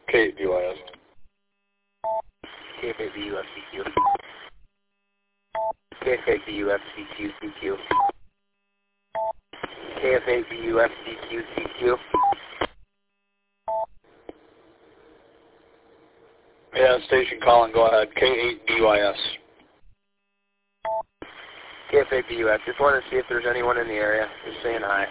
K8BYS. KFABUFCQ. KFABUFCQ. KFABUFCQ. Yeah, station calling, go ahead. K8BYS. KFABUF. Just wanted to see if there's anyone in the area. Just saying hi.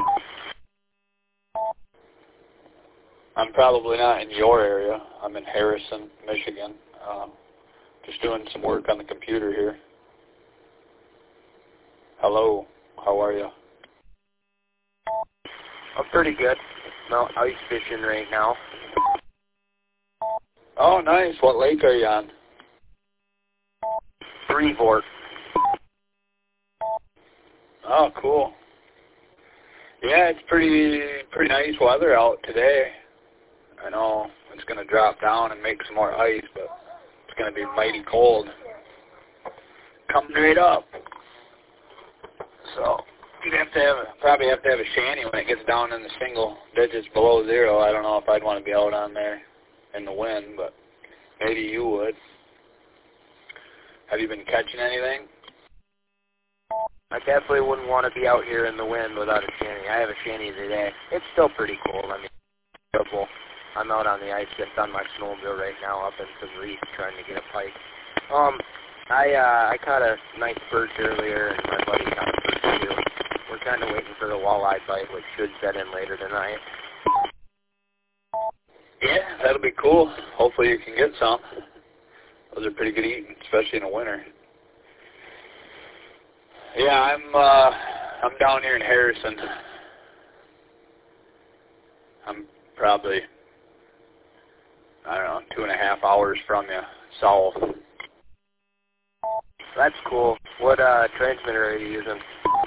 I'm probably not in your area. I'm in Harrison, Michigan. Just doing some work on the computer here. Hello, how are you? I'm pretty good. No, ice fishing right now. Oh, nice. What lake are you on? Freeport. Oh, cool. Yeah, it's pretty nice weather out today. I know it's going to drop down and make some more ice, but it's going to be mighty cold. Coming right up. So you'd probably have to have a shanty when it gets down in the single digits below zero. I don't know if I'd want to be out on there in the wind, but maybe you would. Have you been catching anything? I definitely wouldn't want to be out here in the wind without a shanty. I have a shanty today. It's still pretty cold. I mean, terrible. I'm out on the ice just on my snowmobile right now up in some reef trying to get a pike. I caught a nice perch earlier, and my buddy caught a perch too. We're kind of waiting for the walleye bite, which should set in later tonight. Yeah, that'll be cool. Hopefully you can get some. Those are pretty good eating, especially in the winter. Yeah, I'm down here in Harrison. I'm probably, I don't know, 2.5 hours from you, south. That's cool. What transmitter are you using?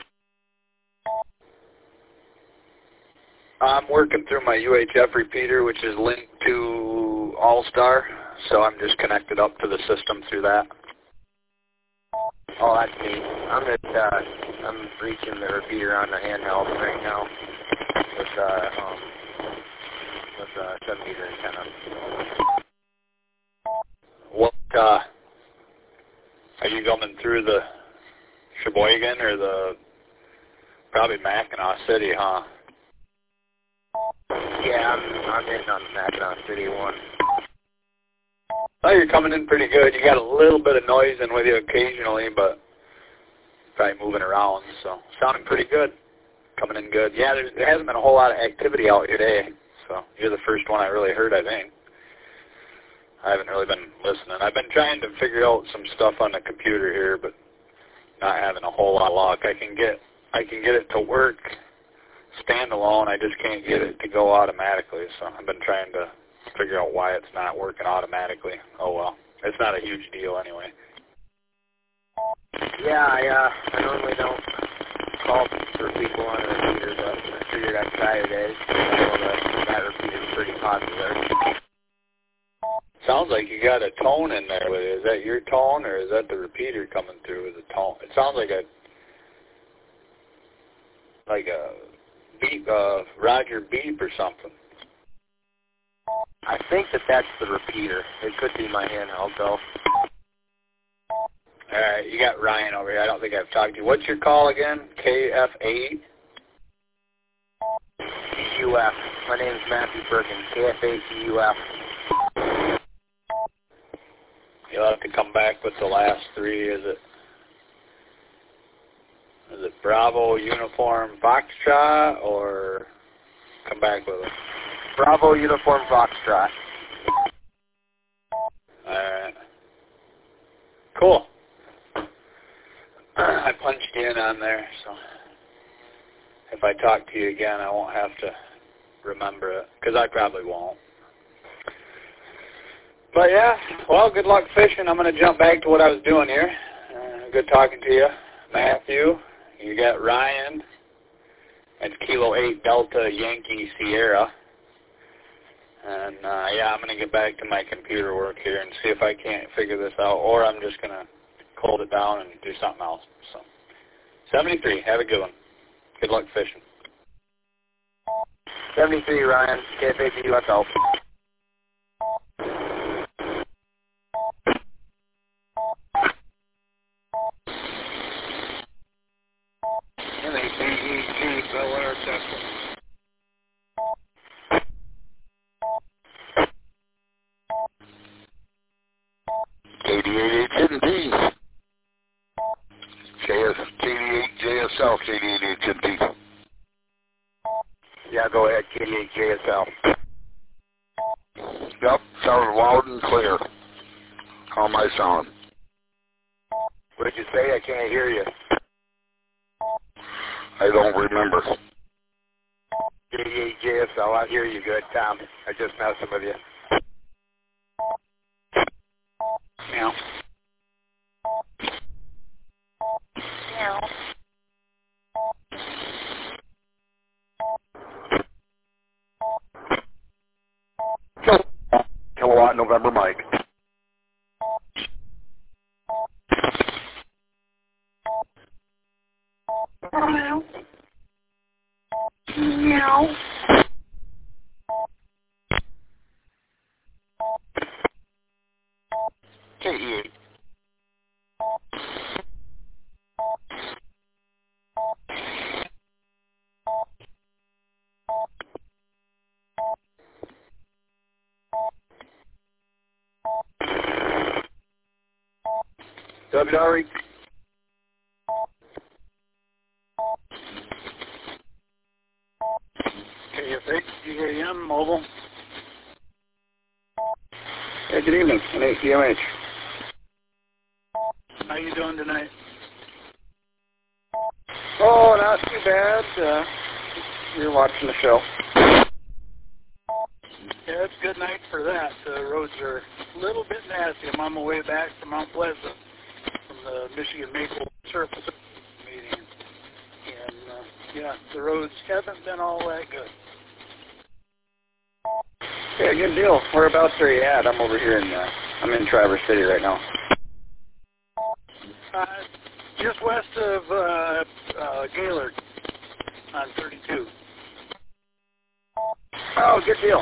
I'm working through my UHF repeater, which is linked to All-Star, so I'm just connected up to the system through that. Oh, that's neat. I'm reaching the repeater on the handheld right now with 7-meter antenna. What are you coming through the Sheboygan or probably Mackinac City, huh? Yeah, I'm hitting on the Mackinac City one. Oh, you're coming in pretty good. You got a little bit of noise in with you occasionally, but probably moving around, so sounding pretty good. Coming in good. Yeah, there hasn't been a whole lot of activity out here today, so you're the first one I really heard, I think. I haven't really been listening. I've been trying to figure out some stuff on the computer here, but not having a whole lot of luck. I can get it to work standalone. I just can't get it to go automatically, so I've been trying to figure out why it's not working automatically. Oh well, it's not a huge deal anyway. Yeah, I normally don't call for people on a repeater, but I figured I'd try today. I know that repeater's pretty popular. Sounds like you got a tone in there with it. Is that your tone, or is that the repeater coming through with a tone? It sounds like a beep, Roger beep or something. I think that's the repeater. It could be my handheld, though. All right, you got Ryan over here. I don't think I've talked to you. What's your call again? KF8? UF. My name is Matthew Perkins. KF8UF. You'll have to come back with the last three. Is it Bravo Uniform Foxtrot, or come back with it? Bravo Uniform Foxtrot. All right. Cool. I punched you in on there, so if I talk to you again, I won't have to remember it, because I probably won't. But yeah, well, good luck fishing. I'm going to jump back to what I was doing here. Good talking to you, Matthew. You got Ryan. That's Kilo 8 Delta Yankee Sierra. And yeah, I'm going to get back to my computer work here and see if I can't figure this out, or I'm just going to hold it down and do something else. So, 73, have a good one. Good luck fishing. 73, Ryan. KFAB UFL. NABEG, Bel Air, Texas. KD88HMP. KD8JSL, KD88HMP. Yeah, go ahead, KD8JSL. Yep, sounded loud and clear. How am I sounding? What did you say? I can't hear you. I don't remember. KD8JSL, I hear you good, Tom. I just messing with you. Meow. Meow. Kilowatt November Mike. Meow. Meow. KD8. WRE. KF8, DAM, mobile. Hey, good evening. NACMH. How you doing tonight? Oh, not too bad. You're watching the show. Yeah, it's a good night for that. The roads are a little bit nasty. I'm on my way back from Mount Pleasant from the Michigan Maple Surface meeting. And, yeah, the roads haven't been all that good. Yeah, good deal. Whereabouts are you at? I'm over here I'm in Traverse City right now. Just west of Gaylord on 32. Oh, good deal.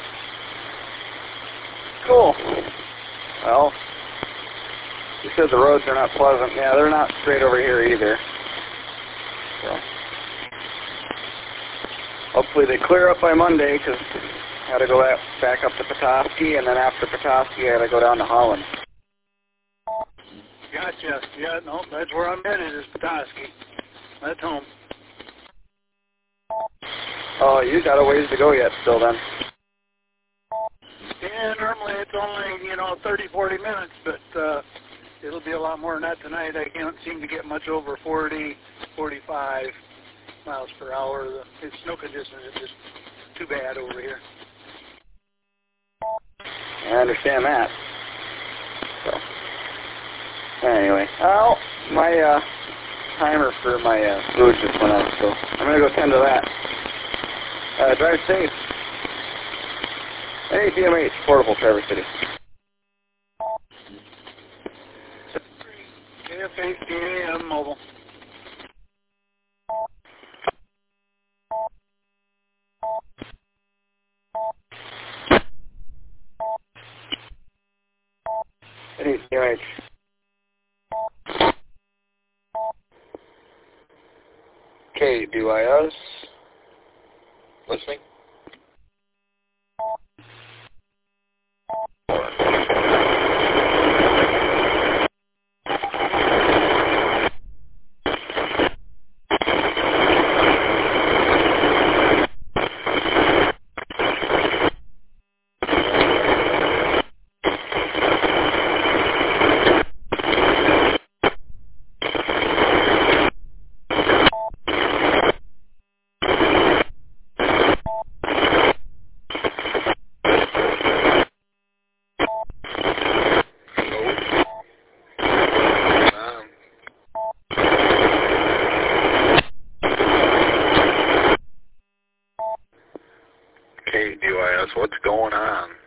Cool. Well, you said the roads are not pleasant. Yeah, they're not straight over here either. So, hopefully they clear up by Monday, because I got to go back up to Petoskey, and then after Petoskey, I got to go down to Holland. Gotcha. Yeah, no, that's where I'm headed, is Petoskey. That's home. Oh, you got a ways to go yet still then. Yeah, normally it's only, 30, 40 minutes, but it'll be a lot more than that tonight. I can't seem to get much over 40, 45 miles per hour. The snow conditions are just too bad over here. I understand that. So, anyway, well, my timer for my food just went out, so I'm going to go tend to that. Drive safe. NACMH, Portable, Traverse City. KF8 DAM mobile. NACMH. KDYS. Listening? KDYS, what's going on?